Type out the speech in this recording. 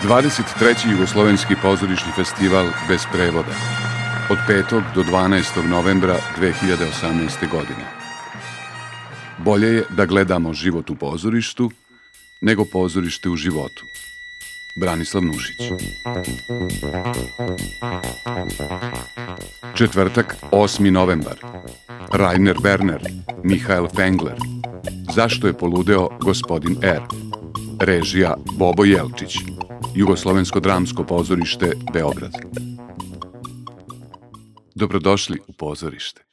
23. Jugoslovenski pozorišni festival bez prevoda od 5. do 12. novembra 2018. godine. Bolje je da gledamo život u pozorištu nego pozorište u životu. Branislav Nušić. Četvrtak, 8. novembar. Rainer Werner, Michael Fengler. Zašto je poludeo gospodin R? Režija Bobo Jelčić. Jugoslovensko dramsko pozorište Beograd. Dobrodošli u pozorište.